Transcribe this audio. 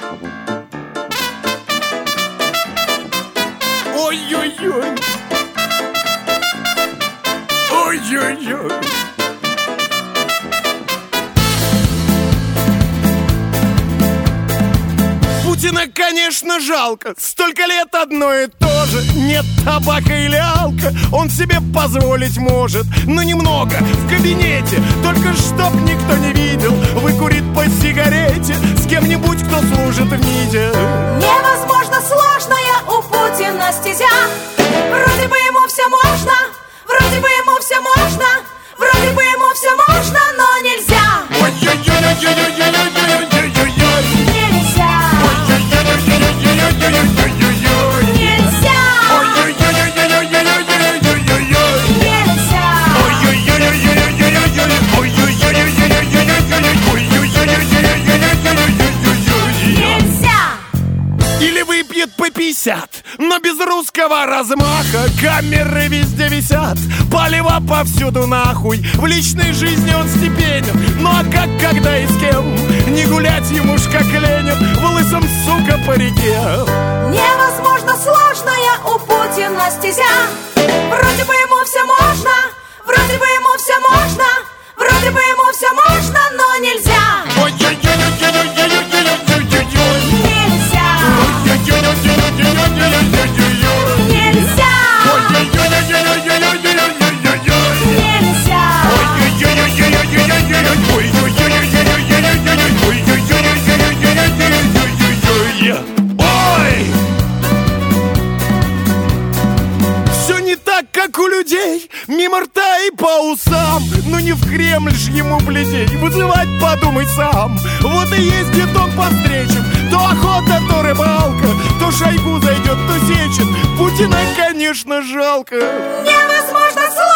Ой-ой-ой. Ой-ой-ой. Путина, конечно, жалко. Столько лет одно и то же. Нет табака или алка, он себе позволить может, но немного в кабинете, только чтоб никто не видел. Выкурит по сигарете с кем-нибудь, кто служит в МИДе. Невозможно сложная у Путина стезя. Вроде бы ему все можно, вроде бы ему все можно, вроде бы ему все можно, но нельзя. Ой-ой-ой-ой-ой-ой-ой-ой-ой-ой. Нельзя. Ой-ой-ой-ой-ой-ой-ой-ой-ой. Нельзя. Или выпьет по 50, но без русского размаха. Камеры везде висят, палево повсюду нахуй. В личной жизни он степенен, ну а как, когда и с кем? Не гулять ему ж как Ленин в лысом, сука, парике. Невозможно сложная у Путина стезя. Вроде бы ему все можно, вроде бы ему все можно, вроде бы ему все можно, но нельзя. Нельзя. Нельзя. Ой! Все не так, как у людей, мимо рта и по усам. Но не в Кремль ж ему, блядей, вызывать подумай сам. Вот и ездит он по встречам, то охота, то рыбалка, то Шойгу зайдет, то Сечин. Путина, конечно, жалко. Невозможно сложно.